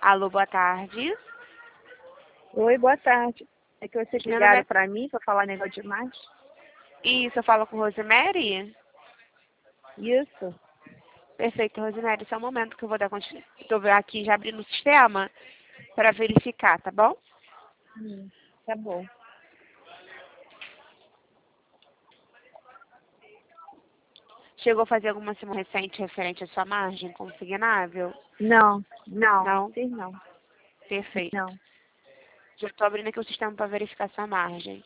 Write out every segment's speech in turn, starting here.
Alô, boa tarde. Oi, boa tarde. É que vocês Meu ligaram nome para mim para falar negócio de imagem? Isso, eu falo com Rosemary? Isso. Perfeito, Rosemary. Só um momento que eu vou dar continuidade. Estou aqui já abrindo o sistema para verificar, tá bom? Tá bom. Chegou a fazer alguma simulação recente referente à sua margem consignável? Não, Não? sim, não. Perfeito. Não. Já estou abrindo aqui o sistema para verificar sua margem.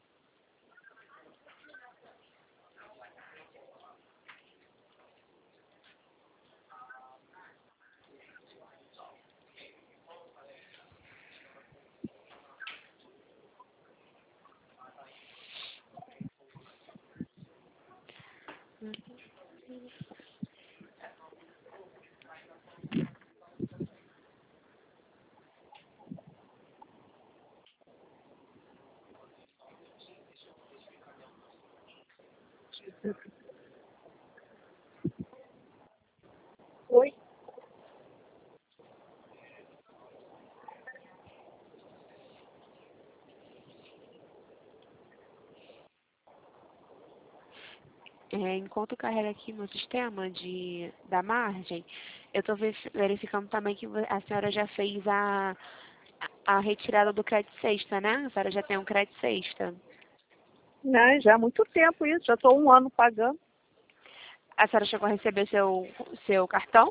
Oi? Enquanto carrega aqui no sistema da margem, eu estou verificando também que a senhora já fez a retirada do crédito sexta, né? A senhora já tem um crédito sexta. Não, já há muito tempo isso. Já estou 1 ano pagando. A senhora chegou a receber seu cartão?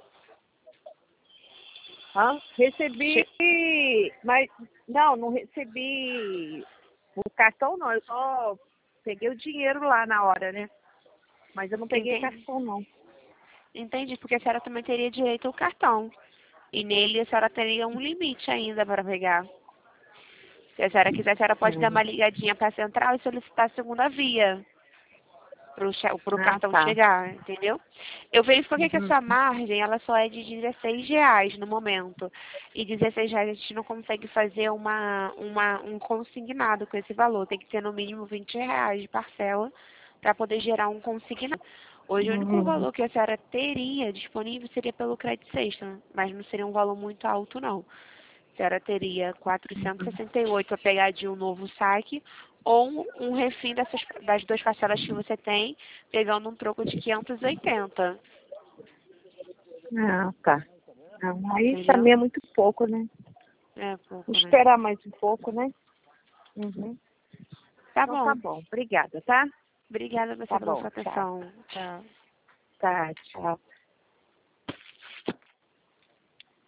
Recebi, Che- mas não recebi o cartão não. Eu só peguei o dinheiro lá na hora, né? Mas eu não peguei Entendi. cartão não. Entendi, porque a senhora também teria direito ao cartão. E nele a senhora teria um limite ainda para pegar. Se a senhora quiser, a senhora pode dar uma ligadinha para a central e solicitar a segunda via para o Ah, cartão tá. chegar, entendeu? Eu verifiquei que a sua margem, ela só é de R$ 16 no momento. E R$ 16 a gente não consegue fazer um consignado com esse valor. Tem que ter no mínimo R$ 20 de parcela para poder gerar um consignado. Hoje, o único valor que a senhora teria disponível seria pelo crédito sexta, mas não seria um valor muito alto, não. A senhora teria 468 para pegar de um novo saque ou um refim das duas parcelas que você tem, pegando um troco de 580. Ah, tá. Não, aí Entendeu? também é muito pouco, né? É Vou pouco, né? esperar mais um pouco, né? Tá Então tá bom. bom. Obrigada, tá? Obrigada a você Tá pela bom, sua tchau. atenção. Tchau. Tá, tchau.